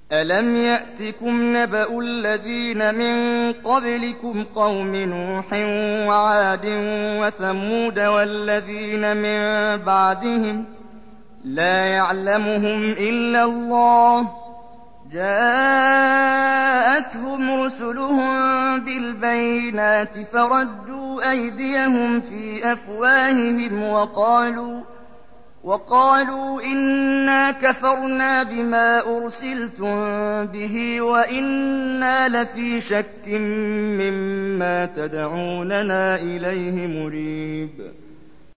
أَلَمْ يَأْتِكُمْ نَبَأُ الَّذِينَ مِن قَبْلِكُمْ قَوْمِ نُوحٍ وَعَادٍ وَثَمُودَ وَالَّذِينَ مِن بَعْدِهِمْ لَا يَعْلَمُهُمْ إِلَّا اللَّهُ جَاءَتْهُمْ رُسُلُهُم بِالْبَيِّنَاتِ فَرَدُّوا أَيْدِيَهُمْ فِي أَفْوَاهِهِمْ وَقَالُوا إِنَّا كَفَرْنَا بِمَا أُرْسِلْتُم بِهِ وَإِنَّا لَفِي شَكٍّ مِّمَّا تَدْعُونَنَا إِلَيْهِ مُرِيبٍ